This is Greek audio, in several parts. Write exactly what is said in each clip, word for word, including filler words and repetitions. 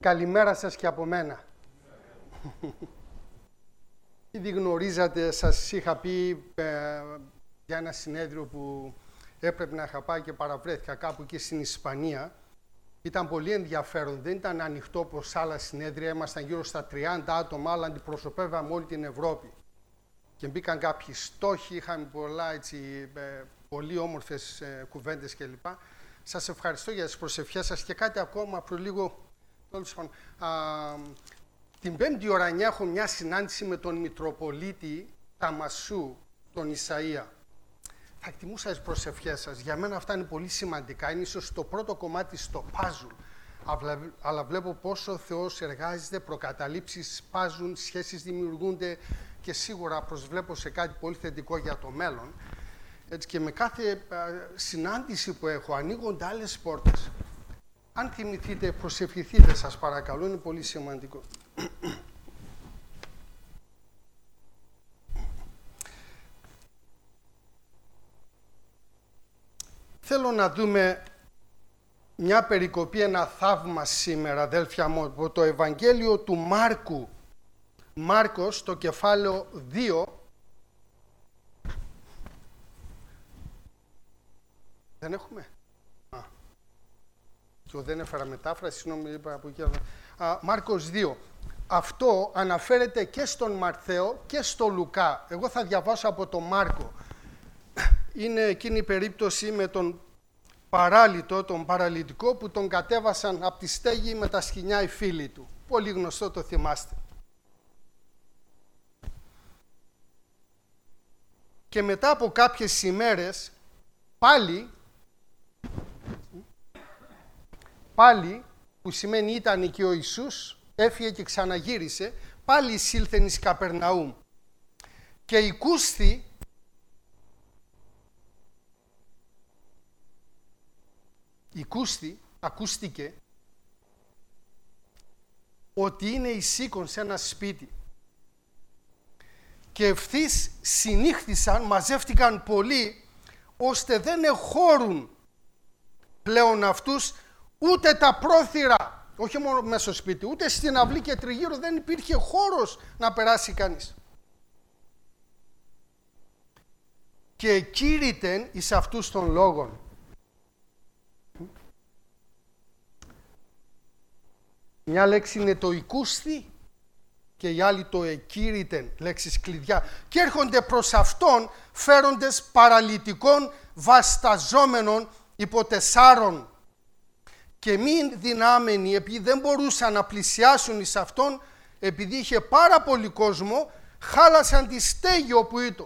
Καλημέρα σας και από μένα. Ήδη γνωρίζατε, σας είχα πει ε, για ένα συνέδριο που έπρεπε να είχα πάει και παραβρέθηκα κάπου εκεί στην Ισπανία. Ήταν πολύ ενδιαφέρον, δεν ήταν ανοιχτό όπως άλλα συνέδρια, ήμασταν γύρω στα τριάντα άτομα, αλλά αντιπροσωπεύαμε όλη την Ευρώπη. Και μπήκαν κάποιοι στόχοι, είχαμε πολλά έτσι, ε, πολύ όμορφες ε, κουβέντες κλπ. Σας ευχαριστώ για τις προσευχές σας και κάτι ακόμα προ λίγο. Α, την πέμπτη ώρα εννιά έχω μια συνάντηση με τον Μητροπολίτη Ταμασού, τον Ισαΐα. Θα εκτιμούσα τις προσευχές σας. Για μένα αυτά είναι πολύ σημαντικά. Είναι ίσως το πρώτο κομμάτι στο πάζουλ. Αλλά βλέπω πόσο ο Θεός εργάζεται, προκαταλήψεις σπάζουν, σχέσεις δημιουργούνται και σίγουρα προσβλέπω σε κάτι πολύ θετικό για το μέλλον. Έτσι και με κάθε α, συνάντηση που έχω ανοίγονται άλλες πόρτες. Αν θυμηθείτε, προσευχηθείτε σας παρακαλώ, είναι πολύ σημαντικό. Θέλω να δούμε μια περικοπή, ένα θαύμα σήμερα, αδέλφια μου, από το Ευαγγέλιο του Μάρκου. Μάρκος, το κεφάλαιο δύο. Δεν έχουμε. Α. Και δεν έφερα μετάφραση, συγγνώμη, είπα από εκεί. Α, Μάρκος δύο. Αυτό αναφέρεται και στον Μαρθαίο και στο Λουκά. Εγώ θα διαβάσω από τον Μάρκο. Είναι εκείνη η περίπτωση με τον παράλυτο, τον παραλυτικό, που τον κατέβασαν από τη στέγη με τα σκοινιά οι φίλοι του. Πολύ γνωστό, το θυμάστε. Και μετά από κάποιες ημέρες, πάλι, πάλι, που σημαίνει ήταν και ο Ιησούς, έφυγε και ξαναγύρισε, πάλι εισήλθεν εις Καπερναούμ. Και οικούσθη Οικούστη, ακούστηκε ότι είναι εισήκον σε ένα σπίτι και ευθύς συνήχθησαν, μαζεύτηκαν πολλοί, ώστε δεν εχώρουν πλέον αυτούς ούτε τα πρόθυρα, όχι μόνο μέσα στο σπίτι, ούτε στην αυλή και τριγύρω δεν υπήρχε χώρος να περάσει κανείς. Και κήρυτεν εις αυτούς των λόγων. Μια λέξη είναι το οικούστη και η άλλη το εκήρυτεν, λέξεις κλειδιά. Και έρχονται προς αυτόν φέροντες παραλυτικών βασταζόμενων υπό τεσσάρων. Και μην δυνάμενοι, επειδή δεν μπορούσαν να πλησιάσουν εις αυτόν, επειδή είχε πάρα πολύ κόσμο, χάλασαν τη στέγη όπου ήτο.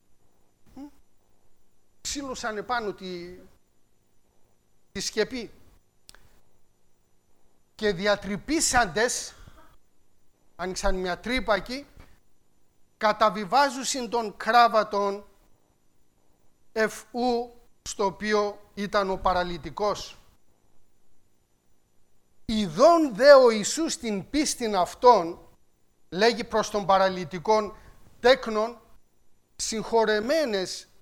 Ξύλωσαν επάνω τη, τη σκεπή. Και διατρυπήσαντες, άνοιξαν μια τρύπα εκεί, καταβιβάζουσιν των κράβατων εφού στο οποίο ήταν ο παραλυτικός. Ιδών δε ο Ιησούς την πίστην αυτών, λέγει προς τον παραλυτικόν, τέκνον, συγχωρεμένες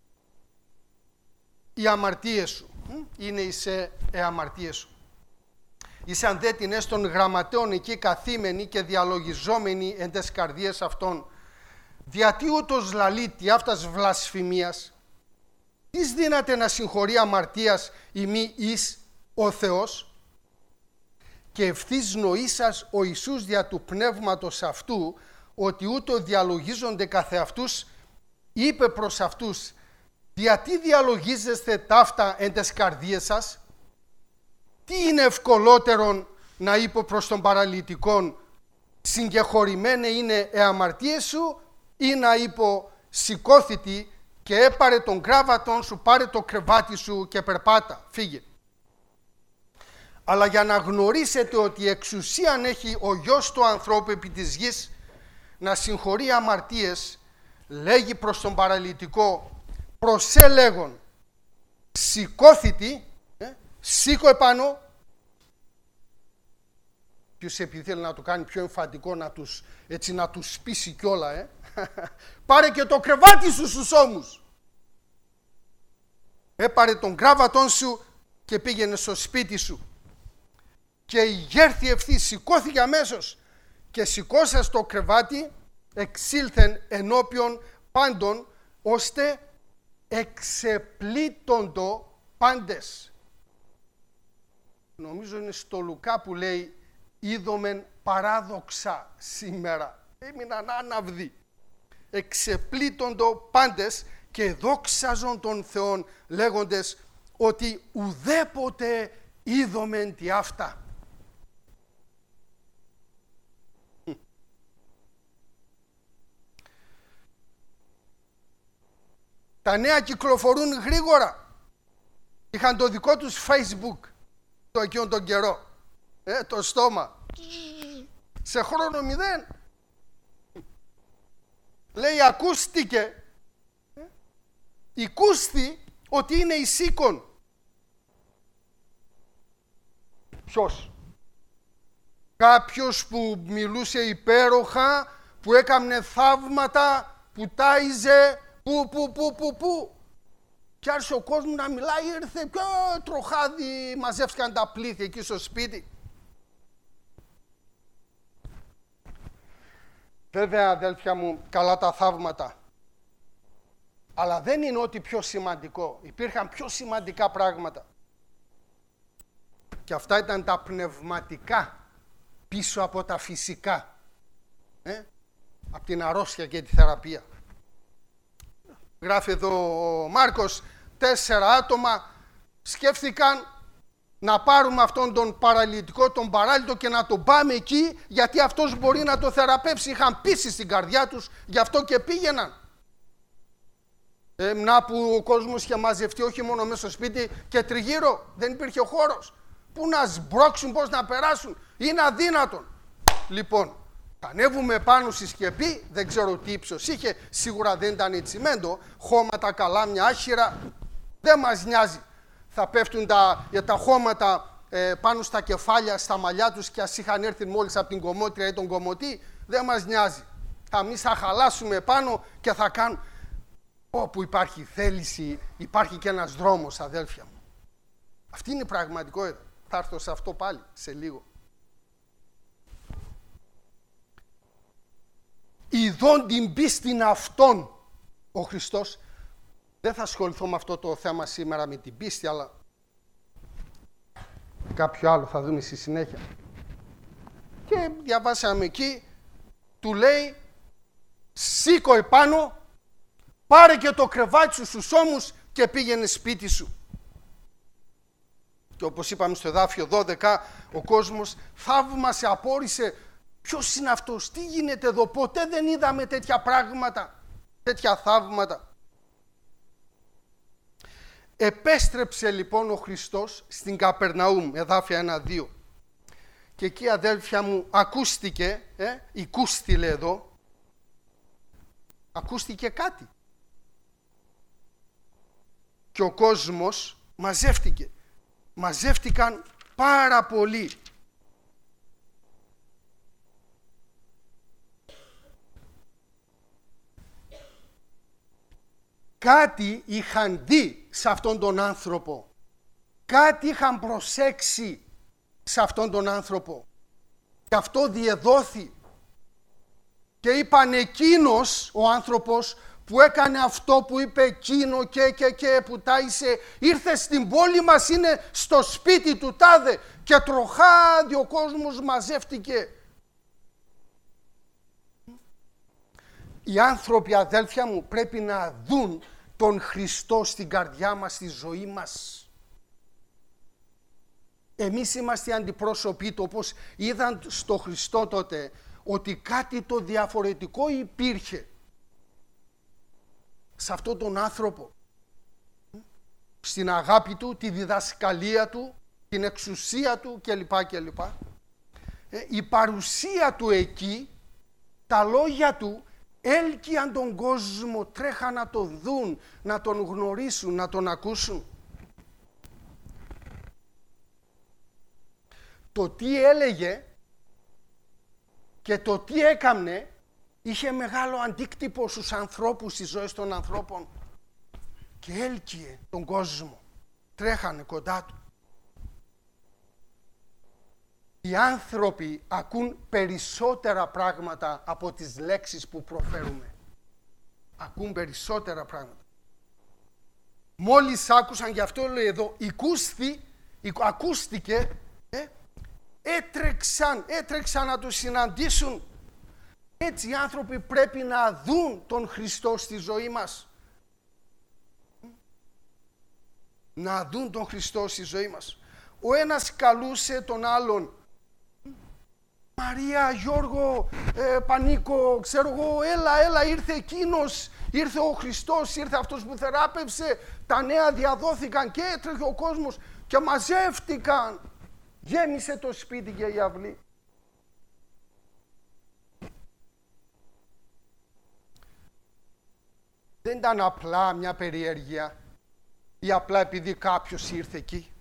οι αμαρτίες σου. Είναι εις ε αμαρτίες σου. Ήσαν δε την έστων γραμματέων εκεί καθήμενοι και διαλογιζόμενοι εν τες καρδίες αυτών. Διατί ούτως λαλίτη αυτάς βλασφημίας, εις δύναται να συγχωρεί αμαρτίας ημί εις ο Θεός. Και ευθύς νοήσας ο Ιησούς δια του πνεύματος αυτού, ότι ούτω διαλογίζονται καθεαυτούς, είπε προς αυτούς, διατί διαλογίζεστε ταύτα εν τες καρδίες σας. Τι είναι ευκολότερον να είπε προς τον παραλυτικόν, συγκεχωρημένε είναι οι αμαρτίες σου, ή να είπε σηκώθητη και έπαρε τον κράβατον σου, πάρε το κρεβάτι σου και περπάτα, φύγε. Αλλά για να γνωρίσετε ότι εξουσίαν έχει ο Γιος του ανθρώπου επί της γης να συγχωρεί αμαρτίες, λέγει προς τον παραλυτικό, προσέ λέγον, σηκώθητη, σήκω επάνω. Ποιος επειδή θέλει να το κάνει πιο εμφαντικό, να τους, έτσι να τους σπίσει κιόλα, ε. Πάρε και το κρεβάτι σου στους ώμους. Έπαρε τον κράβατον σου και πήγαινε στο σπίτι σου. και η γέρθη ευθύ σηκώθηκε αμέσως και σηκώσα στο κρεβάτι εξήλθεν ενώπιον πάντων, ώστε εξεπλήττοντο πάντες. Νομίζω είναι στο Λουκά που λέει είδομεν παράδοξα σήμερα. Έμειναν άναυδοι. Εξεπλήττοντο πάντες και δόξαζον τον Θεόν λέγοντες ότι ουδέποτε είδομεν τι αυτά. Τα νέα κυκλοφορούν γρήγορα. Είχαν το δικό τους Facebook το εκείνον τον καιρό. Ε, το στόμα. Σε χρόνο μηδέν. Λέει ακούστηκε. Ε, Οικούστη ότι είναι η Σίκον. Ποιος? Κάποιος που μιλούσε υπέροχα, που έκαμνε θαύματα, που τάιζε, που, που, που, που, που. Και άρχισε ο κόσμος να μιλάει, ήρθε πιο τροχάδι, μαζεύτηκαν τα πλήθη εκεί στο σπίτι. Βέβαια, αδέλφια μου, καλά τα θαύματα. Αλλά δεν είναι ό,τι πιο σημαντικό. Υπήρχαν πιο σημαντικά πράγματα. Και αυτά ήταν τα πνευματικά πίσω από τα φυσικά. Ε? Από την αρρώστια και τη θεραπεία. Γράφει εδώ ο Μάρκος, τέσσερα άτομα σκέφτηκαν να πάρουμε αυτόν τον παραλυτικό, τον παράλυτο και να τον πάμε εκεί, γιατί αυτός μπορεί να το θεραπεύσει. Είχαν πείσει στην καρδιά τους, γι' αυτό και πήγαιναν. Ε, να που ο κόσμος είχε μαζευτεί όχι μόνο μέσα στο σπίτι και τριγύρω, δεν υπήρχε ο χώρος. Πού να σμπρώξουν, πώς να περάσουν, είναι αδύνατον. Λοιπόν, θα ανέβουμε πάνω στη σκεπή, δεν ξέρω τι ύψος είχε, σίγουρα δεν ήταν τσιμέντο, χώματα, καλάμια, άχυρα, δεν μας νοιάζει. Θα πέφτουν τα, τα χώματα ε, πάνω στα κεφάλια, στα μαλλιά τους και ας είχαν έρθει μόλις από την κομμότρια ή τον κομμωτή, δεν μας νοιάζει. Θα εμείς θα χαλάσουμε πάνω και θα κάνουμε. Όπου υπάρχει θέληση, υπάρχει και ένας δρόμος, αδέλφια μου. Αυτή είναι η πραγματικότητα. Θα έρθω σε αυτό πάλι, σε λίγο. Ιδών την πίστην αυτών ο Χριστός. Δεν θα ασχοληθώ με αυτό το θέμα σήμερα με την πίστη, αλλά κάποιο άλλο θα δούμε στη συνέχεια. Και διαβάσαμε εκεί, του λέει, σήκω επάνω, πάρε και το κρεβάτι σου στους ώμους και πήγαινε σπίτι σου. Και όπως είπαμε στο εδάφιο δώδεκα, ο κόσμος θαύμασε, απόρρισε. Ποιος είναι αυτός, τι γίνεται εδώ, ποτέ δεν είδαμε τέτοια πράγματα, τέτοια θαύματα. Επέστρεψε λοιπόν ο Χριστός στην Καπερναούμ, εδάφια ένα δύο. Και εκεί, αδέλφια μου, ακούστηκε, ε, οικούστηλε εδώ, ακούστηκε κάτι. Και ο κόσμος μαζεύτηκε. Μαζεύτηκαν πάρα πολλοί. Κάτι είχαν δει σε αυτόν τον άνθρωπο. Κάτι είχαν προσέξει σε αυτόν τον άνθρωπο. Και αυτό διεδόθη. Και είπαν εκείνος ο άνθρωπος που έκανε αυτό που είπε εκείνο και και και που τάισε, ήρθε στην πόλη μας, είναι στο σπίτι του τάδε και τροχάδι ο κόσμος μαζεύτηκε. Οι άνθρωποι, αδέλφια μου, πρέπει να δουν τον Χριστό στην καρδιά μας, στη ζωή μας. Εμείς είμαστε οι αντιπρόσωποι του, όπως είδαν στο Χριστό τότε, ότι κάτι το διαφορετικό υπήρχε σε αυτόν τον άνθρωπο. Στην αγάπη του, τη διδασκαλία του, την εξουσία του κλπ. κλπ. Ε, η παρουσία του εκεί, τα λόγια του, έλκυαν τον κόσμο, τρέχαν να το δουν, να τον γνωρίσουν, να τον ακούσουν. Το τι έλεγε και το τι έκαμνε είχε μεγάλο αντίκτυπο στους ανθρώπους, στις ζωές των ανθρώπων και έλκυε τον κόσμο. Τρέχανε κοντά του. Οι άνθρωποι ακούν περισσότερα πράγματα από τις λέξεις που προφέρουμε. Ακούν περισσότερα πράγματα. Μόλις άκουσαν, γι' αυτό λέει εδώ, «Οικούσθη», ακούστηκε, ε, έτρεξαν, έτρεξαν να τους συναντήσουν. Έτσι οι άνθρωποι πρέπει να δουν τον Χριστό στη ζωή μας. Να δουν τον Χριστό στη ζωή μας. Ο ένας καλούσε τον άλλον. «Μαρία, Γιώργο, ε, Πανίκο, ξέρω εγώ, έλα, έλα, ήρθε εκείνος, ήρθε ο Χριστός, ήρθε αυτός που θεράπευσε, τα νέα διαδόθηκαν και έτρεχε ο κόσμος και μαζεύτηκαν. Γέμισε το σπίτι και η αυλή». Δεν ήταν απλά μια περιέργεια ή απλά επειδή κάποιος ήρθε εκεί.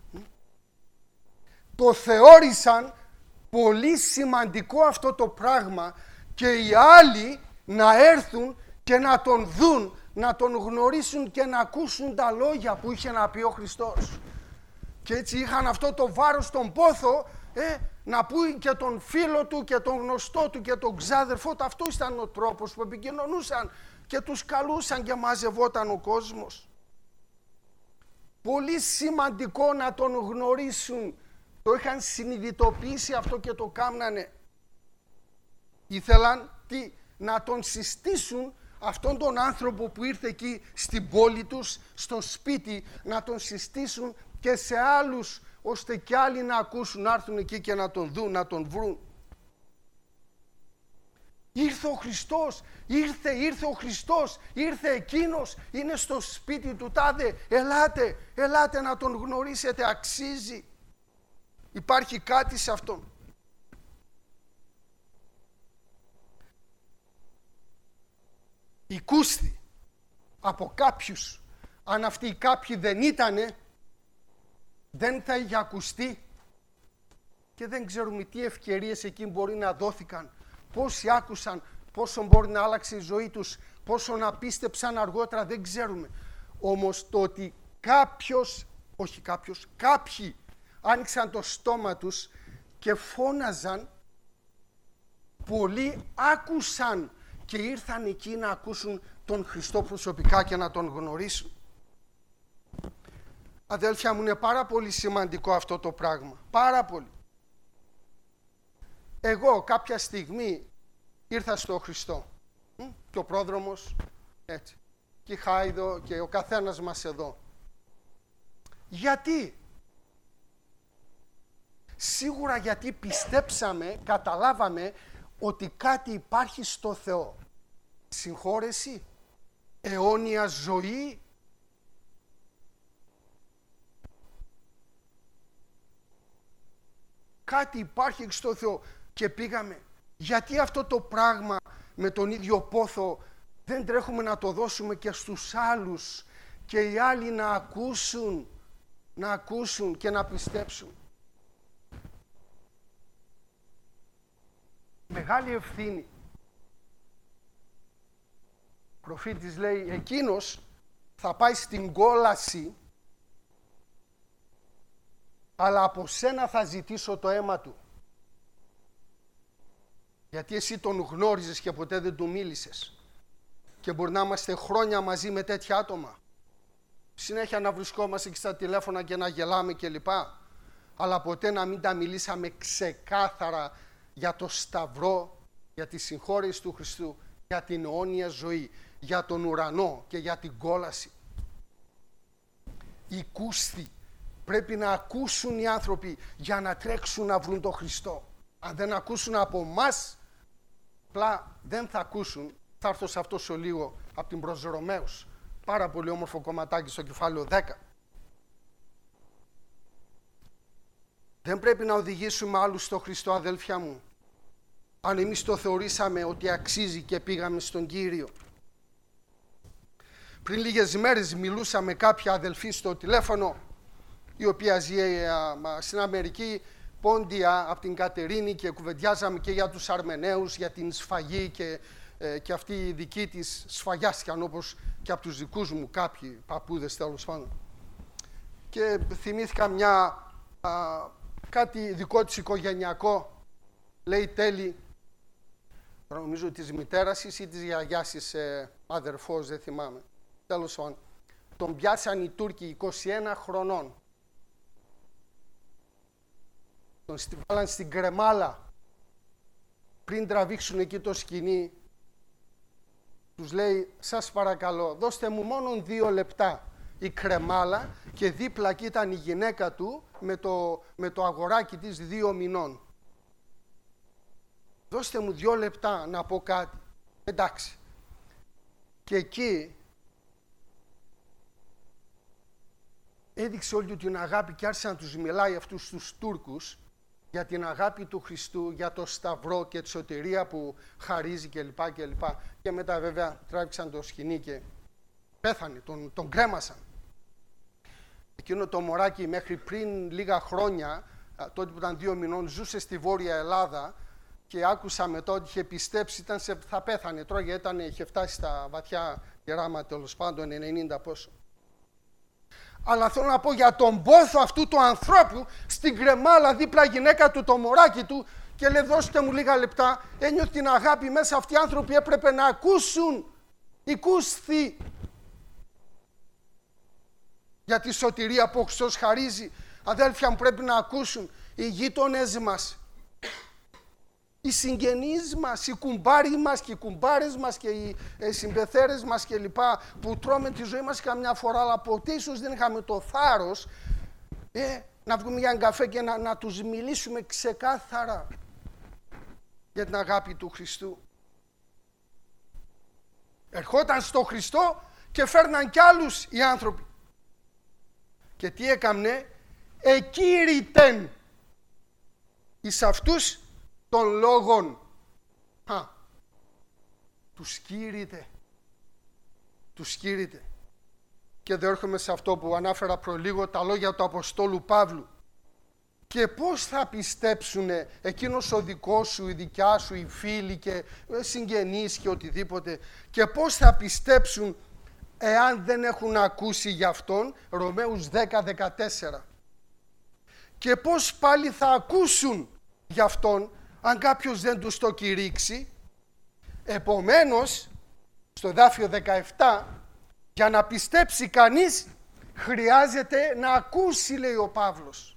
Το θεώρησαν πολύ σημαντικό αυτό το πράγμα και οι άλλοι να έρθουν και να τον δουν, να τον γνωρίσουν και να ακούσουν τα λόγια που είχε να πει ο Χριστός. Και έτσι είχαν αυτό το βάρος στον πόθο, ε, να πούν και τον φίλο του και τον γνωστό του και τον ξάδερφό του. Αυτό ήταν ο τρόπος που επικοινωνούσαν και τους καλούσαν και μαζευόταν ο κόσμος. Πολύ σημαντικό να τον γνωρίσουν. Το είχαν συνειδητοποιήσει αυτό και το κάμνανε. Ήθελαν τι, να τον συστήσουν αυτόν τον άνθρωπο που ήρθε εκεί στην πόλη τους, στο σπίτι, να τον συστήσουν και σε άλλους, ώστε και άλλοι να ακούσουν, να έρθουν εκεί και να τον δουν, να τον βρουν. Ήρθε ο Χριστός, ήρθε, ήρθε ο Χριστός, ήρθε εκείνος, είναι στο σπίτι του τάδε, ελάτε, ελάτε να τον γνωρίσετε, αξίζει. Υπάρχει κάτι σε αυτόν. Οικούσθη από κάποιους, αν αυτοί οι κάποιοι δεν ήτανε, δεν θα είχε ακουστεί και δεν ξέρουμε τι ευκαιρίες εκεί μπορεί να δόθηκαν, πόσοι άκουσαν, πόσο μπορεί να άλλαξε η ζωή τους, πόσο να πίστεψαν αργότερα, δεν ξέρουμε. Όμως το ότι κάποιος, όχι κάποιος, κάποιοι άνοιξαν το στόμα τους και φώναζαν, πολλοί άκουσαν και ήρθαν εκεί να ακούσουν τον Χριστό προσωπικά και να τον γνωρίσουν. Αδέλφια μου, είναι πάρα πολύ σημαντικό αυτό το πράγμα. Πάρα πολύ. Εγώ κάποια στιγμή ήρθα στο Χριστό. Και ο πρόδρομος, έτσι. Και η Χάιδο και ο καθένας μας εδώ. Γιατί? Σίγουρα γιατί πιστέψαμε, καταλάβαμε ότι κάτι υπάρχει στο Θεό. Συγχώρεση, αιώνια ζωή. Κάτι υπάρχει στο Θεό και πήγαμε. Γιατί αυτό το πράγμα με τον ίδιο πόθο δεν τρέχουμε να το δώσουμε και στους άλλους και οι άλλοι να ακούσουν, να ακούσουν και να πιστέψουν. Μεγάλη ευθύνη. Ο προφήτης λέει, εκείνος θα πάει στην κόλαση, αλλά από σένα θα ζητήσω το αίμα του. Γιατί εσύ τον γνώριζες και ποτέ δεν του μίλησες. Και μπορεί να είμαστε χρόνια μαζί με τέτοια άτομα. Συνέχεια να βρισκόμαστε και στα τηλέφωνα και να γελάμε κλπ. Αλλά ποτέ να μην τα μιλήσαμε ξεκάθαρα για το Σταυρό, για τη συγχώρεση του Χριστού, για την αιώνια ζωή, για τον ουρανό και για την κόλαση. Οικούσθη. Πρέπει να ακούσουν οι άνθρωποι για να τρέξουν να βρουν τον Χριστό. Αν δεν ακούσουν από μας, απλά δεν θα ακούσουν. Θα έρθω σε αυτό σε λίγο από την προς Ρωμαίους. Πάρα πολύ όμορφο κομματάκι στο κεφάλαιο δέκα. Δεν πρέπει να οδηγήσουμε άλλους στο Χριστό, αδέλφια μου. Αν εμείς το θεωρήσαμε ότι αξίζει και πήγαμε στον Κύριο. Πριν λίγες μέρες μιλούσα με κάποια αδελφή στο τηλέφωνο, η οποία ζει στην Αμερική, πόντια από την Κατερίνη, και κουβεντιάζαμε και για τους Αρμεναίους, για την σφαγή και, ε, και αυτοί οι δικοί της σφαγιάστηκαν όπως και από τους δικούς μου κάποιοι παππούδες τέλος πάντων. Και θυμήθηκα μια α, κάτι δικό της οικογενειακό, λέει τέλει, νομίζω της μητέρας της ή της γιαγιάς της, ε, αδερφός, δεν θυμάμαι. Τέλος πάντων, τον πιάσαν οι Τούρκοι είκοσι ένα χρονών. Τον βάλαν στην κρεμάλα. Πριν τραβήξουν εκεί το σκηνή, τους λέει, σας παρακαλώ, δώστε μου μόνο δύο λεπτά. Η κρεμάλα και δίπλα εκεί ήταν η γυναίκα του με το, με το αγοράκι της δύο μηνών. Δώστε μου δύο λεπτά να πω κάτι. Εντάξει. Και εκεί έδειξε όλη του την αγάπη και άρχισε να τους μιλάει αυτούς τους Τούρκους για την αγάπη του Χριστού, για το Σταυρό και τη σωτηρία που χαρίζει κλπ. Και, και, και μετά βέβαια τράβηξαν το σκηνή και πέθανε, τον, τον κρέμασαν. Εκείνο το μωράκι μέχρι πριν λίγα χρόνια, τότε που ήταν δύο μηνών, ζούσε στη Βόρεια Ελλάδα και άκουσα μετά ότι είχε πιστέψει, ήταν σε, θα πέθανε, τρώγε, ήταν, είχε φτάσει στα βαθιά γεράματα, τέλος πάντων, ενενήντα πόσο. Αλλά θέλω να πω για τον πόθο αυτού του ανθρώπου, στην κρεμάλα δίπλα γυναίκα του, το μωράκι του, και λέει, δώστε μου λίγα λεπτά, ένιωθε την αγάπη μέσα, αυτοί οι άνθρωποι έπρεπε να ακούσουν, οικούσθη, για τη σωτηρία που ο Χριστός χαρίζει. Αδέλφια μου, πρέπει να ακούσουν οι γείτονες μας, οι συγγενείς μας, οι κουμπάροι μας και οι κουμπάρες μας και οι ε, συμπεθέρες μας και λοιπά, που τρώμε τη ζωή μας καμιά φορά, αλλά ποτέ ίσως δεν είχαμε το θάρρος ε, να βγούμε για έναν καφέ και να, να τους μιλήσουμε ξεκάθαρα για την αγάπη του Χριστού. Ερχόταν στο Χριστό και φέρναν κι άλλους οι άνθρωποι. Και τι έκαμνε, εκήρυτεν εις αυτούς των λόγων. Α, τους κήρυτε. Τους κήρυτε. Και δεν έρχομαι σε αυτό που ανάφερα προλίγο, τα λόγια του Αποστόλου Παύλου. Και πώς θα πιστέψουν εκείνος ο δικός σου, η δικιά σου, οι φίλοι και συγγενείς και οτιδήποτε, και πώς θα πιστέψουν εάν δεν έχουν ακούσει για Αυτόν, Ρωμαίους δέκα δεκατέσσερα. Και πώς πάλι θα ακούσουν για Αυτόν, αν κάποιος δεν τους το κηρύξει. Επομένως, στο εδάφιο δεκαεπτά, για να πιστέψει κανείς, χρειάζεται να ακούσει, λέει ο Παύλος.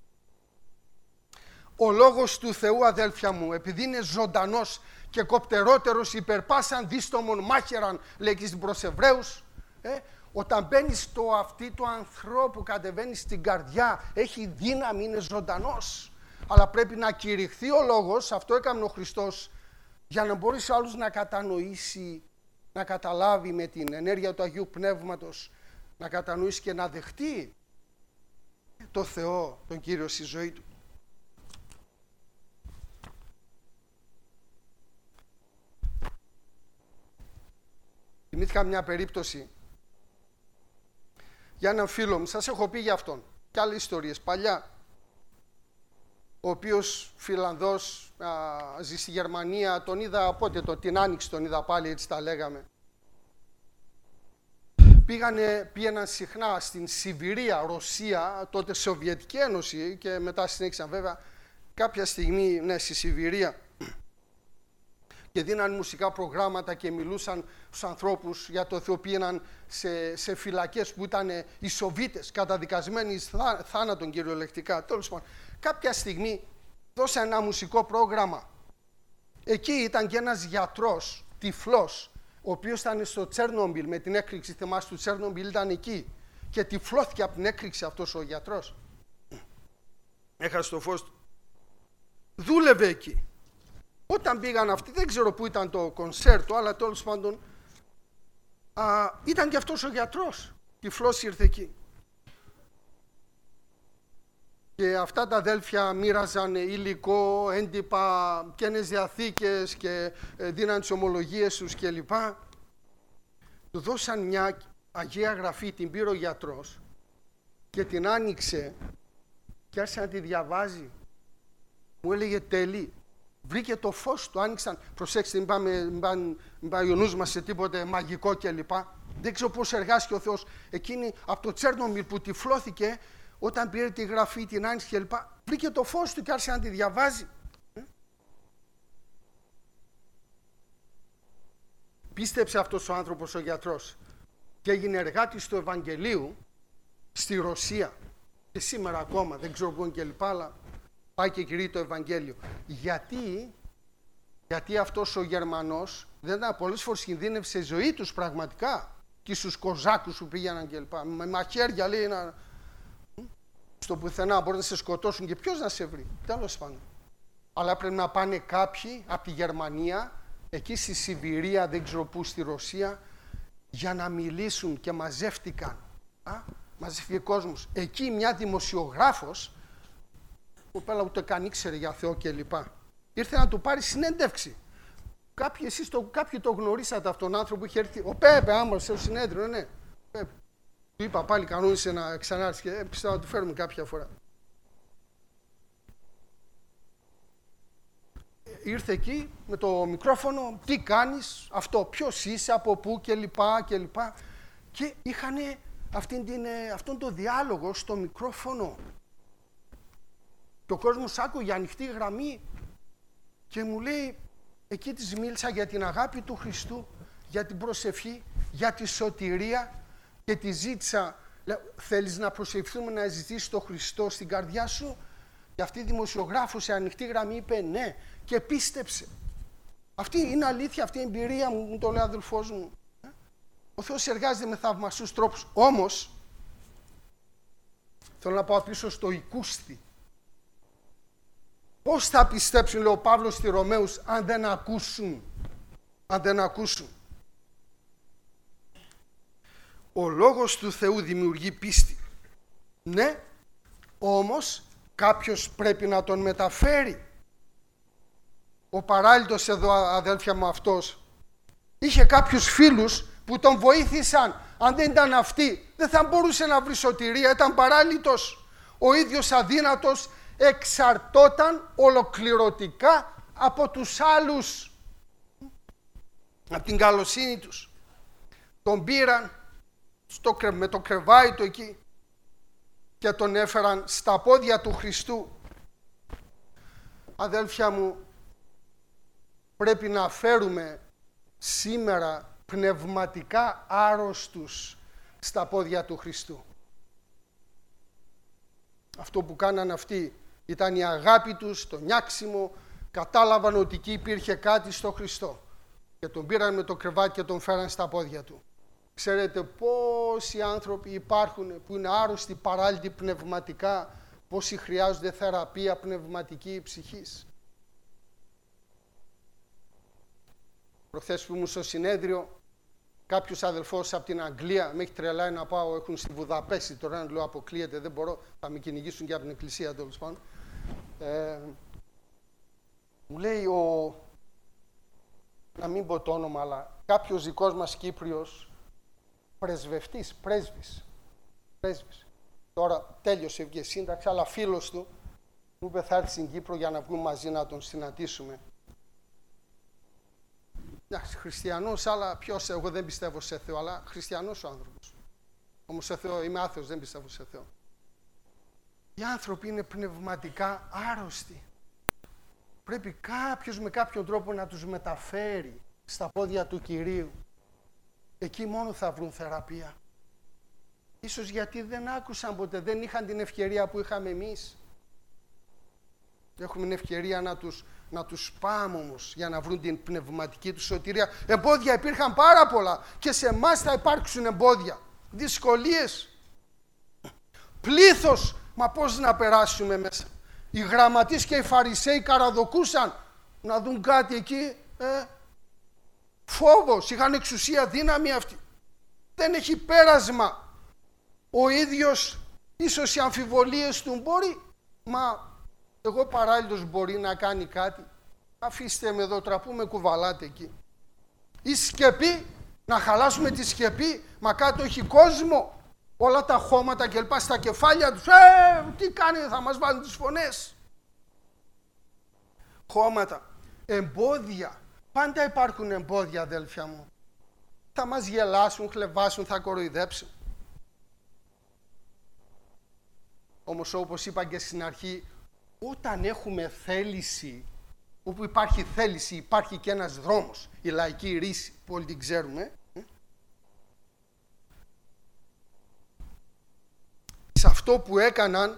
Ο λόγος του Θεού, αδέλφια μου, επειδή είναι ζωντανός και κοπτερότερος υπερπάσαν δίστομον μάχαιραν, λέει και στην προς Εβραίους, ε, όταν μπαίνει στο αυτί του ανθρώπου, κατεβαίνει στην καρδιά, έχει δύναμη, είναι ζωντανός. Αλλά πρέπει να κηρυχθεί ο λόγος, αυτό έκανε ο Χριστός, για να μπορεί σε άλλους να κατανοήσει, να καταλάβει με την ενέργεια του Αγίου Πνεύματος, να κατανοήσει και να δεχτεί το Θεό, τον Κύριο στη ζωή του. Θυμήθηκα μια περίπτωση για έναν φίλο μου, σας έχω πει για αυτόν και άλλες ιστορίες παλιά, ο οποίος Φιλανδός, α, ζει στη Γερμανία, τον είδα πότε, το, την Άνοιξη τον είδα πάλι, έτσι τα λέγαμε. Πήγανε, πήγαιναν συχνά στην Σιβηρία, Ρωσία, τότε Σοβιετική Ένωση και μετά συνέχισαν βέβαια κάποια στιγμή, ναι, στη Σιβηρία. Και δίναν μουσικά προγράμματα και μιλούσαν στους ανθρώπους για το Θεό, πήγαιναν σε, σε φυλακές που ήταν οι Σοβίτες, καταδικασμένοι θά, θάνατον κυριολεκτικά. Τέλος πάντων, κάποια στιγμή δώσαν ένα μουσικό πρόγραμμα. Εκεί ήταν και ένας γιατρός, τυφλός, ο οποίος ήταν στο Τσέρνομπιλ με την έκρηξη, θυμάσαι του Τσέρνομπιλ, ήταν εκεί και τυφλώθηκε από την έκρηξη αυτός ο γιατρός. Έχασε το φως του. Δούλευε εκεί. Όταν πήγαν αυτοί, δεν ξέρω πού ήταν το κονσέρτο, αλλά τέλος πάντων α, ήταν και αυτός ο γιατρός. Τυφλός ήρθε εκεί. Και αυτά τα αδέλφια μοίραζαν υλικό, έντυπα, καίνες διαθήκες και ε, δίναν τις ομολογίες τους κλπ. Του δώσαν μια Αγία Γραφή, την πήρε ο γιατρός και την άνοιξε και άρχισε να τη διαβάζει. Μου έλεγε τέλει. Βρήκε το φως του, άνοιξαν. Προσέξτε, μην πάμε, μην πάμε, μην πάει ο νους μας σε τίποτε μαγικό κλπ. Δεν ξέρω πώς εργάστηκε ο Θεός. Εκείνη από το Τσέρνομπιλ που τυφλώθηκε, όταν πήρε τη γραφή, την άνοιξε κλπ. βρήκε το φως του και άρχισε να τη διαβάζει. Πίστεψε αυτός ο άνθρωπος ο γιατρός και έγινε εργάτης του Ευαγγελίου στη Ρωσία. Και σήμερα ακόμα, δεν ξέρω πού είναι και λοιπά, αλλά πάει και κηρύττει το Ευαγγέλιο. Γιατί, γιατί αυτός ο Γερμανός δεν ήταν πολλές φορές κινδύνευσε η ζωή τους πραγματικά. Και στους Κοζάκους που πήγαιναν και λοιπά. Με μαχαίρια λέει να... στο πουθενά μπορεί να σε σκοτώσουν και ποιος να σε βρει. Τέλος πάντων. Αλλά πρέπει να πάνε κάποιοι από τη Γερμανία, εκεί στη Σιβηρία, δεν ξέρω πού, στη Ρωσία, για να μιλήσουν και μαζεύτηκαν. Α, μαζεύτηκε κόσμος. Εκεί μια δημοσιογράφος, που πέλα ούτε καν ήξερε για Θεό και λοιπά, ήρθε να του πάρει συνέντευξη. Κάποιοι, εσείς το, κάποιοι το γνωρίσατε αυτόν τον άνθρωπο που είχε έρθει. Ο Πέπε, άμα στο συνέδριο, ναι. Πέπε. Του είπα πάλι κανόνισε να ξανάρθει και ε, πιστεύω να του φέρουμε κάποια φορά. Ήρθε εκεί με το μικρόφωνο, τι κάνεις, αυτό, ποιος είσαι, από πού και λοιπά και λοιπά. Και είχαν αυτήν την, αυτόν τον διάλογο στο μικρόφωνο. Και ο κόσμος άκουγε ανοιχτή γραμμή και μου λέει, εκεί της μίλησα για την αγάπη του Χριστού, για την προσευχή, για τη σωτηρία και τη ζήτησα, λέω, θέλεις να προσευχθούμε να ζητήσεις τον Χριστό στην καρδιά σου? Και αυτή η δημοσιογράφος σε ανοιχτή γραμμή είπε ναι και πίστεψε. Αυτή είναι αλήθεια, αυτή η εμπειρία μου, μου το λέει ο αδελφός μου. Ο Θεός εργάζεται με θαυμαστούς τρόπους. Όμως, θέλω να πάω πίσω στο οικούστη. Πώς θα πιστέψουν, λέει ο Παύλος στη Ρωμαίους, αν δεν ακούσουν. Αν δεν ακούσουν. Ο λόγος του Θεού δημιουργεί πίστη. Ναι, όμως κάποιος πρέπει να τον μεταφέρει. Ο παράλυτος εδώ, αδέλφια μου, αυτός, είχε κάποιους φίλους που τον βοήθησαν. Αν δεν ήταν αυτοί, δεν θα μπορούσε να βρει σωτηρία, ήταν παράλυτος. Ο ίδιος αδύνατος εξαρτώταν ολοκληρωτικά από τους άλλους, από την καλοσύνη τους. Τον πήραν στο, με το κρεβάτι του εκεί και τον έφεραν στα πόδια του Χριστού. Αδέλφια μου, πρέπει να φέρουμε σήμερα πνευματικά άρρωστους στα πόδια του Χριστού. Αυτό που κάναν αυτοί ήταν η αγάπη τους, το νιάξιμο, κατάλαβαν ότι εκεί υπήρχε κάτι στο Χριστό και τον πήραν με το κρεβάτι και τον φέραν στα πόδια του. Ξέρετε πόσοι άνθρωποι υπάρχουν που είναι άρρωστοι, παράλυτοι πνευματικά, πόσοι χρειάζονται θεραπεία πνευματική ψυχής. Προχθές που ήμουν στο συνέδριο, κάποιος αδελφός από την Αγγλία με έχει τρελάει να πάω, έχουν στη Βουδαπέστη, τώρα λέω αποκλείεται, δεν μπορώ, θα με κυνηγήσουν και από την εκκλησία τέλος πάντων. Ε, μου λέει ο, να μην πω το όνομα, αλλά κάποιος δικός μας Κύπριος, πρεσβευτής, πρέσβης, πρέσβης. Τώρα τέλειωσε, βγήκε σύνταξη, αλλά φίλος του μου είπε θα έρθει στην Κύπρο για να βγούμε μαζί να τον συναντήσουμε. Εντάξει, χριστιανός, αλλά ποιος, εγώ δεν πιστεύω σε Θεό, αλλά χριστιανός ο άνθρωπος. Όμως σε Θεό, είμαι άθεος, δεν πιστεύω σε Θεό. Οι άνθρωποι είναι πνευματικά άρρωστοι. Πρέπει κάποιος με κάποιον τρόπο να τους μεταφέρει στα πόδια του Κυρίου. Εκεί μόνο θα βρουν θεραπεία. Ίσως γιατί δεν άκουσαν ποτέ, δεν είχαν την ευκαιρία που είχαμε εμείς. Έχουμε την ευκαιρία να τους, να τους πάμε όμως για να βρουν την πνευματική τους σωτηρία. Εμπόδια υπήρχαν πάρα πολλά και σε εμάς θα υπάρξουν εμπόδια, δυσκολίες, πλήθος. Μα πώς να περάσουμε μέσα? Οι γραμματείς και οι Φαρισαίοι καραδοκούσαν να δουν κάτι εκεί. Ε, φόβος, είχαν εξουσία, δύναμη αυτή. Δεν έχει πέρασμα. Ο ίδιος, ίσως οι αμφιβολίες του μπορεί, μα εγώ παράλληλος μπορεί να κάνει κάτι. Αφήστε με εδώ, τραπούμε, κουβαλάτε εκεί. Η σκεπή, να χαλάσουμε τη σκεπή, μα κάτω έχει κόσμο. Όλα τα χώματα και λοιπά στα κεφάλια τους. Ε, τι κάνει, θα μας βάλουν τις φωνές. Χώματα, εμπόδια. Πάντα υπάρχουν εμπόδια, αδέλφια μου. Θα μας γελάσουν, χλεβάσουν, θα κοροϊδέψουν. Όμως όπως είπα και στην αρχή, όταν έχουμε θέληση, όπου υπάρχει θέληση υπάρχει και ένας δρόμος, η λαϊκή ρίση που όλοι την ξέρουμε. Σε αυτό που έκαναν,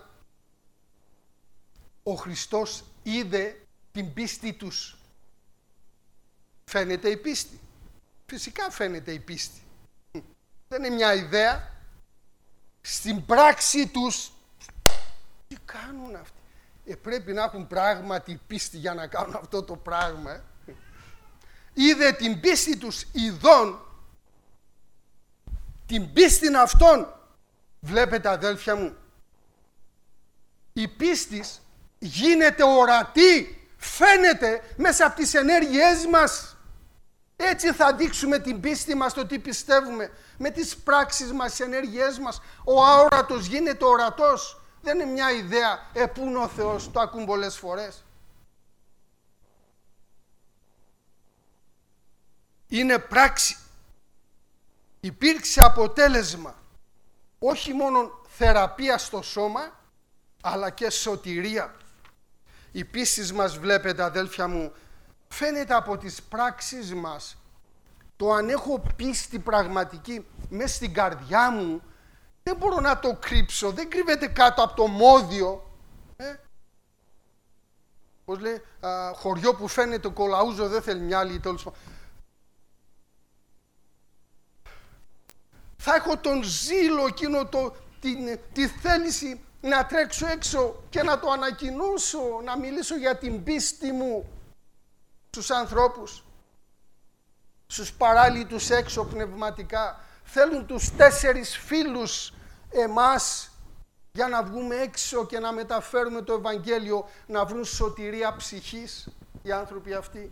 ο Χριστός είδε την πίστη τους. Φαίνεται η πίστη. Φυσικά φαίνεται η πίστη. Δεν είναι μια ιδέα. Στην πράξη τους, τι κάνουν αυτοί. Ε, πρέπει να έχουν πράγματι πίστη για να κάνουν αυτό το πράγμα. Ε. Είδε την πίστη τους ειδών, την πίστη αυτών. Βλέπετε αδέλφια μου, η πίστης γίνεται ορατή, φαίνεται μέσα από τις ενέργειές μας. Έτσι θα δείξουμε την πίστη μας, το τι πιστεύουμε, με τις πράξεις μας, τις ενέργειές μας. Ο αόρατος γίνεται ορατός. Δεν είναι μια ιδέα, ε, πού είναι ο Θεός, το ακούν πολλές φορές. Είναι πράξη. Υπήρξε αποτέλεσμα, όχι μόνο θεραπεία στο σώμα, αλλά και σωτηρία. Η πίστη μας, βλέπετε αδέλφια μου, φαίνεται από τις πράξεις μας. Το αν έχω πίστη πραγματική μέσα στην καρδιά μου, δεν μπορώ να το κρύψω, δεν κρύβεται κάτω από το μόδιο. Ε? Πώς λέει, α, χωριό που φαίνεται κολαούζο δεν θέλει μυάλι, τέλος πάντων. Θα έχω τον ζήλο εκείνο, το, την, τη θέληση να τρέξω έξω και να το ανακοινώσω, να μιλήσω για την πίστη μου στους ανθρώπους, στους παράλυτους έξω πνευματικά. Θέλουν τους τέσσερις φίλους εμάς για να βγούμε έξω και να μεταφέρουμε το Ευαγγέλιο, να βρουν σωτηρία ψυχής οι άνθρωποι αυτοί.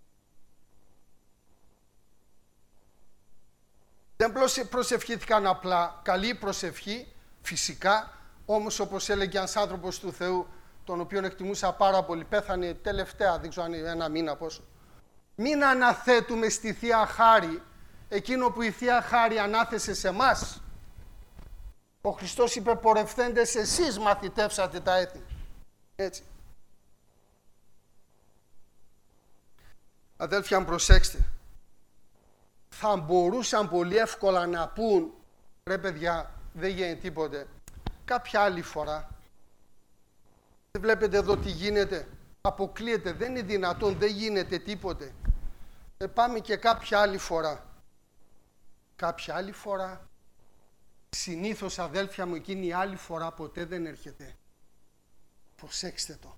Δεν προσευχήθηκαν απλά, καλή προσευχή, φυσικά, όμως όπως έλεγε ένας άνθρωπος του Θεού, τον οποίον εκτιμούσα πάρα πολύ, πέθανε τελευταία, δεν ξέρω αν είναι ένα μήνα πόσο. Μην αναθέτουμε στη Θεία Χάρη εκείνο που η Θεία Χάρη ανάθεσε σε εμάς. Ο Χριστός είπε, πορευθέντες εσείς μαθητεύσατε τα έθνη. Έτσι. Αδέλφια μου, προσέξτε. Θα μπορούσαν πολύ εύκολα να πούν, ρε παιδιά, δεν γίνεται τίποτε. Κάποια άλλη φορά. Δεν βλέπετε εδώ τι γίνεται. Αποκλείεται, δεν είναι δυνατόν, δεν γίνεται τίποτε. Ε, πάμε και κάποια άλλη φορά. Κάποια άλλη φορά. Συνήθως, αδέλφια μου, εκείνη η άλλη φορά ποτέ δεν έρχεται. Προσέξτε το.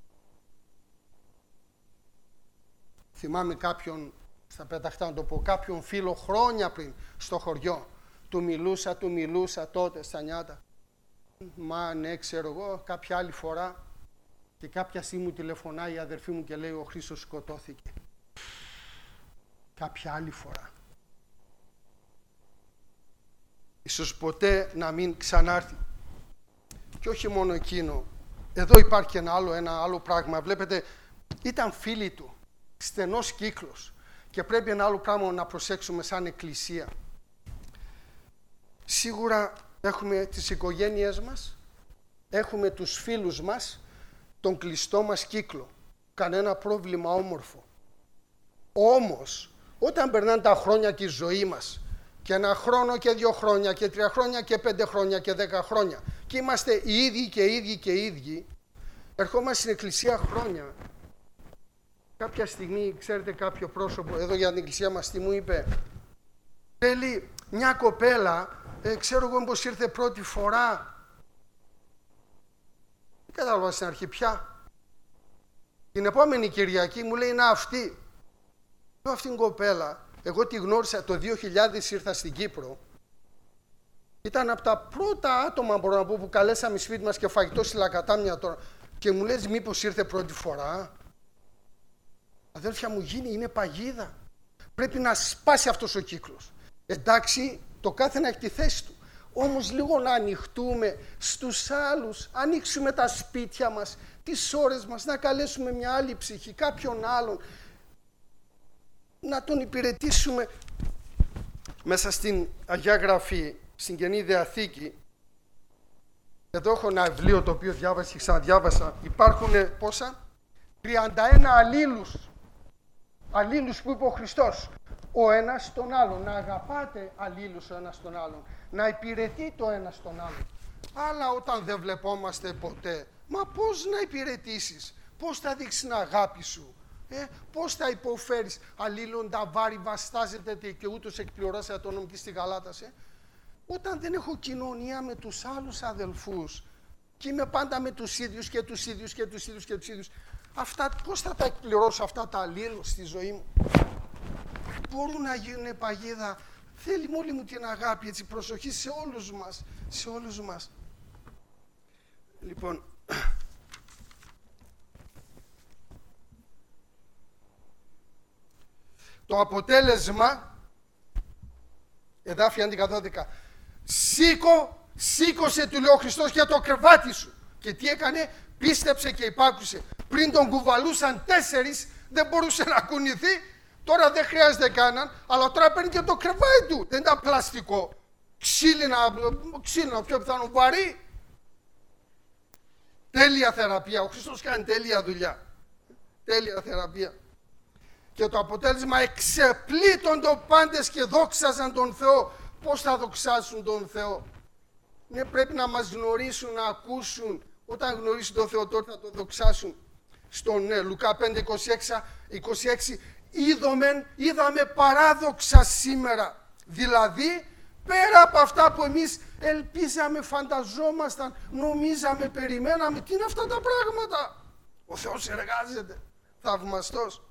Θυμάμαι κάποιον, στα πέταχτα να το πω, κάποιον φίλο χρόνια πριν στο χωριό. Του μιλούσα, του μιλούσα τότε στα νιάτα. Μα ναι, ξέρω εγώ, κάποια άλλη φορά. Και κάποια στιγμή μου τηλεφωνάει η αδερφή μου και λέει, ο Χρήστος σκοτώθηκε. Κάποια άλλη φορά. Ίσως ποτέ να μην ξανάρθει. Και όχι μόνο εκείνο. Εδώ υπάρχει ένα άλλο, ένα άλλο πράγμα. Βλέπετε, ήταν φίλοι του. Στενός κύκλος. Και πρέπει ένα άλλο πράγμα να προσέξουμε σαν εκκλησία. Σίγουρα έχουμε τις οικογένειές μας, έχουμε τους φίλους μας, τον κλειστό μας κύκλο. Κανένα πρόβλημα, όμορφο. Όμως, όταν περνάνε τα χρόνια και η ζωή μας, και ένα χρόνο και δύο χρόνια και τρία χρόνια και πέντε χρόνια και δέκα χρόνια, και είμαστε οι ίδιοι και οι ίδιοι και οι ίδιοι, ερχόμαστε στην εκκλησία χρόνια. Κάποια στιγμή, ξέρετε, κάποιο πρόσωπο εδώ για την εκκλησία μας τι μου είπε, θέλει μια κοπέλα, ε, ξέρω εγώ πως ήρθε πρώτη φορά. Δεν κατάλαβα στην αρχή πια. Την επόμενη Κυριακή μου λέει, να αυτή. Λέω, αυτήν την κοπέλα, εγώ τη γνώρισα το δύο χιλιάδες, ήρθα στην Κύπρο. Ήταν από τα πρώτα άτομα, μπορώ να πω, που καλέσαμε σπίτι μας και φαγητό στη Λακατάμια τώρα. Και μου λες, μήπως ήρθε πρώτη φορά. Αδέλφια μου, γίνει, είναι παγίδα. Πρέπει να σπάσει αυτός ο κύκλος. Εντάξει, το κάθε να έχει τη θέση του. Όμως λίγο να ανοιχτούμε στους άλλους, ανοίξουμε τα σπίτια μας, τις ώρες μας, να καλέσουμε μια άλλη ψυχή, κάποιον άλλον, να τον υπηρετήσουμε. Μέσα στην Αγία Γραφή, στην Καινή Διαθήκη, Εδώ έχω ένα βιβλίο το οποίο διάβασα και ξαναδιάβασα. Υπάρχουν πόσα? τριάντα ένα αλλήλους. Αλλήλους που είπε ο Χριστός. Ο ένας τον άλλον. Να αγαπάτε αλλήλους ο ένας τον άλλον. Να υπηρετεί το ένας τον άλλον. Αλλά όταν δεν βλεπόμαστε ποτέ, μα πώς να υπηρετήσεις? Πώς θα δείξεις την αγάπη σου? Ε, πώς θα υποφέρεις? Αλλήλων τα βάρη βαστάζετε και ούτως εκπληρώσατε το όνομα της στη Γαλάτας. Ε? Όταν δεν έχω κοινωνία με τους άλλους αδελφούς και είμαι πάντα με τους ίδιους και τους ίδιους και τους ίδιους και τους ίδιους, αυτά, πώς θα τα εκπληρώσω αυτά τα αλλήλους στη ζωή μου? Μπορούν να γίνουν παγίδα. Θέλει μόλι μου την αγάπη, έτσι, προσοχή σε όλους μας, σε όλους μας. Λοιπόν, το αποτέλεσμα, εδάφια έντεκα δώδεκα, σήκω, σήκωσε, του λέει ο Χριστός, για το κρεβάτι σου. Και τι έκανε? Πίστεψε και υπάκουσε. Πριν τον κουβαλούσαν τέσσερις, δεν μπορούσε να κουνηθεί. Τώρα δεν χρειάζεται κανέναν, αλλά τώρα παίρνει και το κρεβάτι του. Δεν ήταν πλαστικό. Ξύλινα, ξύλινα, πιο πιθανό βαρύ. Τέλεια θεραπεία. Ο Χριστός κάνει τέλεια δουλειά. Τέλεια θεραπεία. Και το αποτέλεσμα, εξεπλήττοντο πάντες και δόξαζαν τον Θεό. Πώς θα δοξάσουν τον Θεό? Ναι, πρέπει να μας γνωρίσουν, να ακούσουν. Όταν γνωρίσουν τον Θεό, τότε θα τον δοξάσουν. Στον ναι, Λουκά πέντε είκοσι έξι, είδομεν, είδαμε παράδοξα σήμερα. Δηλαδή, πέρα από αυτά που εμείς ελπίζαμε, φανταζόμασταν, νομίζαμε, περιμέναμε, τι είναι αυτά τα πράγματα? Ο Θεός εργάζεται. Θαυμαστός.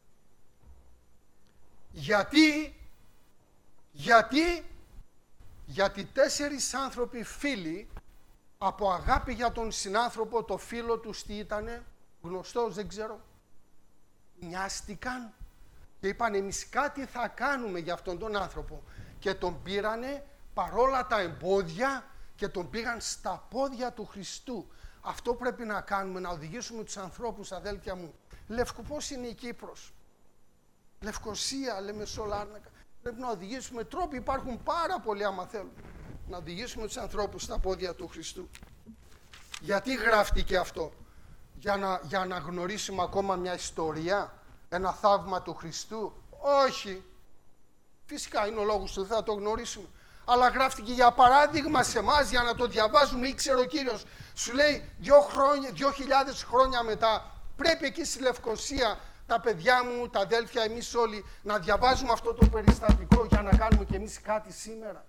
Γιατί, γιατί, γιατί τέσσερις άνθρωποι φίλοι, από αγάπη για τον συνάνθρωπο, το φίλο τους τι ήτανε, γνωστός, δεν ξέρω, νοιάστηκαν και είπαν εμείς κάτι θα κάνουμε για αυτόν τον άνθρωπο. Και τον πήρανε παρόλα τα εμπόδια και τον πήγαν στα πόδια του Χριστού. Αυτό πρέπει να κάνουμε, να οδηγήσουμε τους ανθρώπους, αδέλφια μου. Λευκο, πώς είναι η Κύπρος? Λευκοσία, λέμε Σολάρνακα. Πρέπει να οδηγήσουμε, τρόποι υπάρχουν πάρα πολλοί άμα θέλουμε. Να οδηγήσουμε τους ανθρώπους στα πόδια του Χριστού. Γιατί γράφτηκε αυτό? Για να, για να γνωρίσουμε ακόμα μια ιστορία, ένα θαύμα του Χριστού? Όχι. Φυσικά είναι ο λόγος του, θα το γνωρίσουμε. Αλλά γράφτηκε για παράδειγμα σε εμάς, για να το διαβάζουμε. Ήξερε ο Κύριος, σου λέει δύο, χρόνια, δύο χιλιάδες χρόνια μετά, πρέπει εκεί στη Λευκοσία, τα παιδιά μου, τα αδέλφια, εμείς όλοι, να διαβάζουμε αυτό το περιστατικό για να κάνουμε κι εμείς κάτι σήμερα.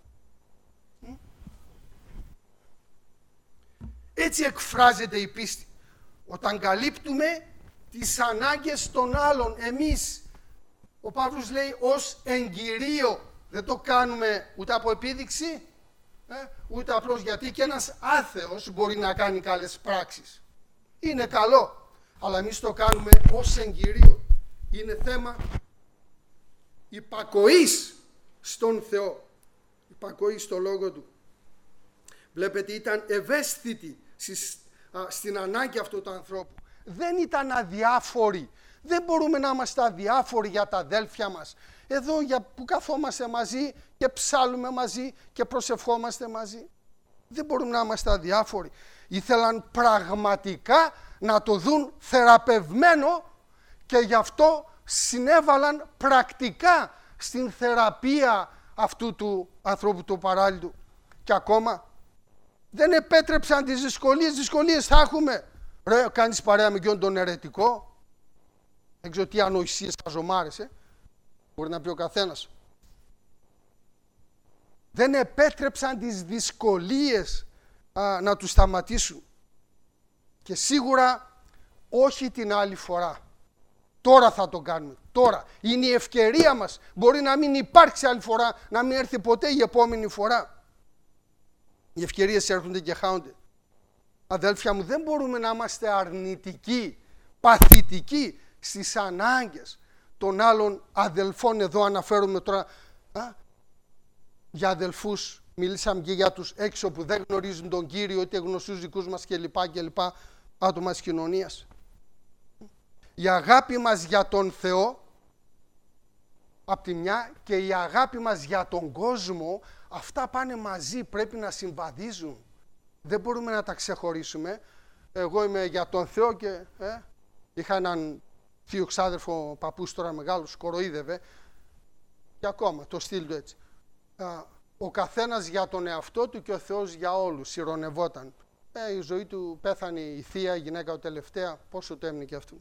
Έτσι εκφράζεται η πίστη. Όταν καλύπτουμε τις ανάγκες των άλλων, εμείς, ο Παύλος λέει, ως εγκυρίο. Δεν το κάνουμε ούτε από επίδειξη, ε, ούτε απλώς γιατί και ένας άθεος μπορεί να κάνει καλές πράξεις. Είναι καλό, αλλά εμείς το κάνουμε ως εγκυρίο. Είναι θέμα υπακοής στον Θεό, υπακοής στο Λόγο Του. Βλέπετε, ήταν ευαίσθητη στην ανάγκη αυτού του ανθρώπου. Δεν ήταν αδιάφοροι. Δεν μπορούμε να είμαστε αδιάφοροι για τα αδέλφια μας. Εδώ για που καθόμαστε μαζί και ψάλουμε μαζί και προσευχόμαστε μαζί. Δεν μπορούμε να είμαστε αδιάφοροι. Ήθελαν πραγματικά να το δουν θεραπευμένο και γι' αυτό συνέβαλαν πρακτικά στην θεραπεία αυτού του ανθρώπου του παράλυτου. Και ακόμα δεν επέτρεψαν τις δυσκολίες. Δυσκολίες θα έχουμε. Ρε, κάνεις παρέα με γιον τον αιρετικό. Δεν ξέρω τι ανοησίες χαζομάρες, ε. Μπορεί να πει ο καθένας. Δεν επέτρεψαν τις δυσκολίες α, να τους σταματήσουν. Και σίγουρα όχι την άλλη φορά. Τώρα θα το κάνουμε. Τώρα. Είναι η ευκαιρία μας. Μπορεί να μην υπάρξει άλλη φορά, να μην έρθει ποτέ η επόμενη φορά. Οι ευκαιρίες έρχονται και χάονται. Αδέλφια μου, δεν μπορούμε να είμαστε αρνητικοί, παθητικοί στις ανάγκες των άλλων αδελφών. Εδώ αναφέρομαι τώρα α, για αδελφούς, μιλήσαμε και για τους έξω που δεν γνωρίζουν τον Κύριο, είτε γνωστούς δικούς μας κλπ. κλπ. Άτομα της κοινωνίας. Η αγάπη μας για τον Θεό απ' τη μια και η αγάπη μας για τον κόσμο, αυτά πάνε μαζί, πρέπει να συμβαδίζουν. Δεν μπορούμε να τα ξεχωρίσουμε. Εγώ είμαι για τον Θεό και ε, είχα έναν θείο ξάδερφο παππούς τώρα μεγάλος, κοροϊδεύε και ακόμα το στυλ του έτσι. Ο καθένας για τον εαυτό του και ο Θεός για όλους, ειρωνευόταν. Ε, η ζωή του πέθανε η θεία, η γυναίκα ο τελευταία, πόσο το έμεινε και αυτού.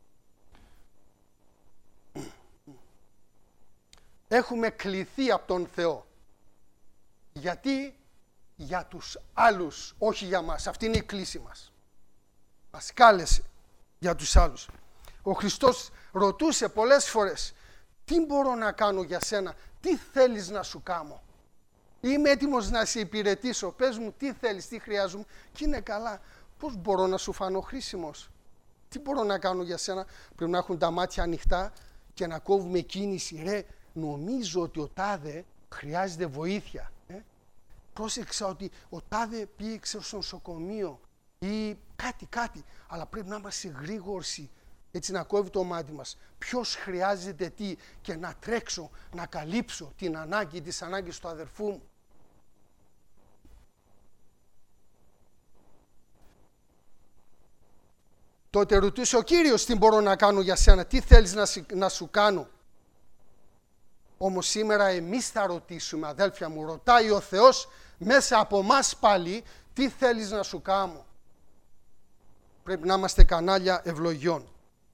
Έχουμε κληθεί από τον Θεό. Γιατί? Για τους άλλους, όχι για μας. Αυτή είναι η κλήση μας. Μας κάλεσε για τους άλλους. Ο Χριστός ρωτούσε πολλές φορές, τι μπορώ να κάνω για σένα, τι θέλεις να σου κάνω. Είμαι έτοιμος να σε υπηρετήσω, πες μου τι θέλεις, τι χρειάζομαι και είναι καλά. Πώς μπορώ να σου φανώ χρήσιμος, τι μπορώ να κάνω για σένα. Πρέπει να έχουν τα μάτια ανοιχτά και να κόβουμε κίνηση. Ρε, νομίζω ότι ο τάδε χρειάζεται βοήθεια. Ε? Πρόσεξα ότι ο τάδε πήγε στο νοσοκομείο ή κάτι, κάτι. Αλλά πρέπει να είμαστε γρήγοροι, έτσι να κόβει το μάτι μας. Ποιος χρειάζεται τι και να τρέξω, να καλύψω την ανάγκη, τις ανάγκες του αδερφού μου. Τότε ρωτούσε ο Κύριος, τι μπορώ να κάνω για σένα, τι θέλεις να, να σου κάνω. Όμως σήμερα εμείς θα ρωτήσουμε, αδέλφια μου, ρωτάει ο Θεός μέσα από μας πάλι, τι θέλεις να σου κάνω. Πρέπει να είμαστε κανάλια ευλογιών.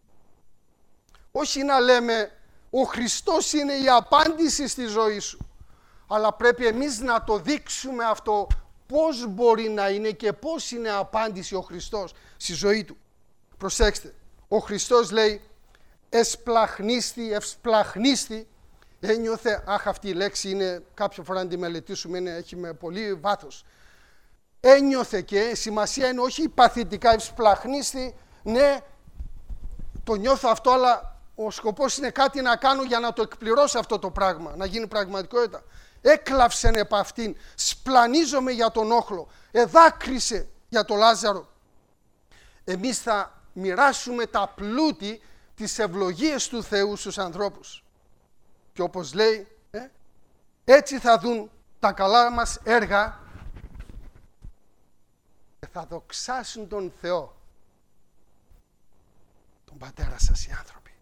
Όχι να λέμε, ο Χριστός είναι η απάντηση στη ζωή σου. Αλλά πρέπει εμείς να το δείξουμε αυτό, πώς μπορεί να είναι και πώς είναι απάντηση ο Χριστός στη ζωή του. Προσέξτε, ο Χριστός λέει, εσπλαχνίστη, ευσπλαχνίστη, ένιωθε, αχ αυτή η λέξη είναι, κάποια φορά να τη μελετήσουμε, είναι, έχει με πολύ βάθος. Ένιωθε και σημασία είναι όχι παθητικά ευσπλαχνίστη, ναι, το νιώθω αυτό, αλλά ο σκοπός είναι κάτι να κάνω για να το εκπληρώσω αυτό το πράγμα, να γίνει πραγματικότητα. Έκλαυσεν επ' αυτήν, σπλανίζομαι για τον όχλο, εδάκρυσε για τον Λάζαρο. Εμείς θα μοιράσουμε τα πλούτη, τις ευλογίες του Θεού στους ανθρώπους. Και όπως λέει, ε, έτσι θα δουν τα καλά μας έργα και θα δοξάσουν τον Θεό, τον Πατέρα σας οι άνθρωποι.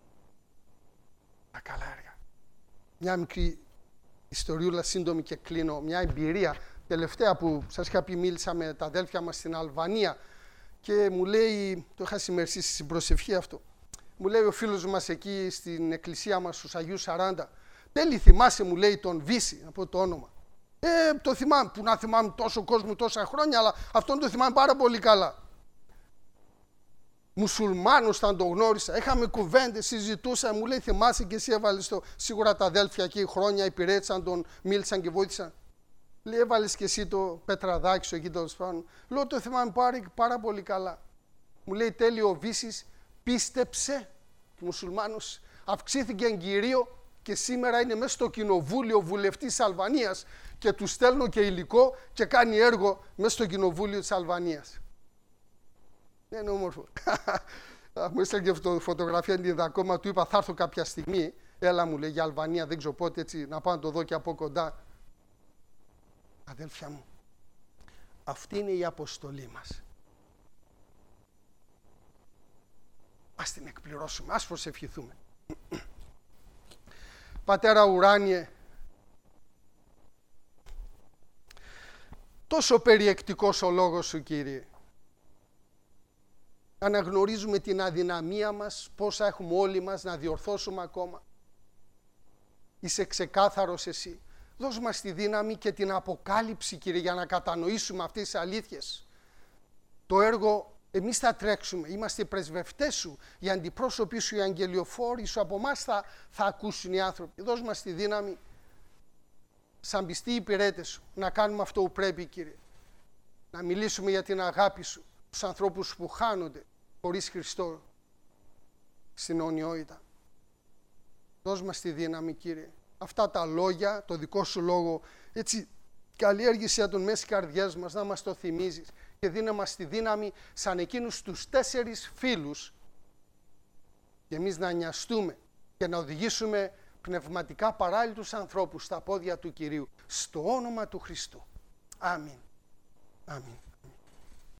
Τα καλά έργα. Μια μικρή ιστοριούλα σύντομη και κλείνω, μια εμπειρία τελευταία που σας είχα πει, μίλησα με τα αδέλφια μας στην Αλβανία και μου λέει, το είχα συμμερσήσει στην προσευχή αυτό, μου λέει ο φίλος μας εκεί στην εκκλησία μας στους Αγίους Σαράντα, τέλει θυμάσαι, μου λέει, τον Βύση, να πω το όνομα. Ε, το θυμάμαι, που να θυμάμαι τόσο κόσμο τόσα χρόνια, αλλά αυτόν το θυμάμαι πάρα πολύ καλά. Μουσουλμάνος ήταν, το γνώρισα, είχαμε κουβέντες, συζητούσα, μου λέει, θυμάσαι και εσύ έβαλες το, σίγουρα τα αδέλφια εκεί χρόνια υπηρέτησαν τον, μίλησαν και βοήθησαν. Λέει, έβαλες και εσύ το πετραδάκι σου εκεί τέλος πάντων. Λέω, το θυμάμαι πάρα, πάρα πολύ καλά. Μου λέει, τέλει ο Βύσης, πίστεψε, μουσουλμάνος, αυξήθηκε εγκυρίο και σήμερα είναι μέσα στο κοινοβούλιο βουλευτής της Αλβανίας και του στέλνω και υλικό και κάνει έργο μέσα στο κοινοβούλιο της Αλβανίας. Είναι όμορφο. Μου έστειλε και φωτογραφία την ακόμα, του είπα θα έρθω κάποια στιγμή, έλα μου λέει για Αλβανία, δεν ξέρω πότε, έτσι να πάω να το δω και από κοντά. Αδέλφια μου, αυτή είναι η αποστολή μας. Ας την εκπληρώσουμε, ας προσευχηθούμε. Πατέρα ουράνιε, τόσο περιεκτικός ο λόγος σου, Κύριε. Αναγνωρίζουμε την αδυναμία μας, πόσα έχουμε όλοι μας να διορθώσουμε ακόμα. Είσαι ξεκάθαρος εσύ. Δώσ' μας τη δύναμη και την αποκάλυψη, Κύριε, για να κατανοήσουμε αυτές τις αλήθειες. Το έργο εμείς θα τρέξουμε, είμαστε οι πρεσβευτές σου, οι αντιπρόσωποι σου, οι αγγελιοφόροι σου, από εμάς θα, θα ακούσουν οι άνθρωποι. Δώσ' μας τη δύναμη, σαν πιστοί υπηρέτες σου, να κάνουμε αυτό που πρέπει, Κύριε. Να μιλήσουμε για την αγάπη σου, τους ανθρώπους που χάνονται χωρίς Χριστό στην αιωνιότητα. Δώσ' μας τη δύναμη, Κύριε. Αυτά τα λόγια, το δικό σου λόγο, έτσι καλλιέργησε τον μέσα στις καρδιές μας, να μας το θυμίζεις και δίνε μας τη δύναμη σαν εκείνους τους τέσσερις φίλους και εμείς να νοιαστούμε και να οδηγήσουμε πνευματικά παράλληλους ανθρώπους στα πόδια του Κυρίου. Στο όνομα του Χριστού. Αμήν. Αμήν.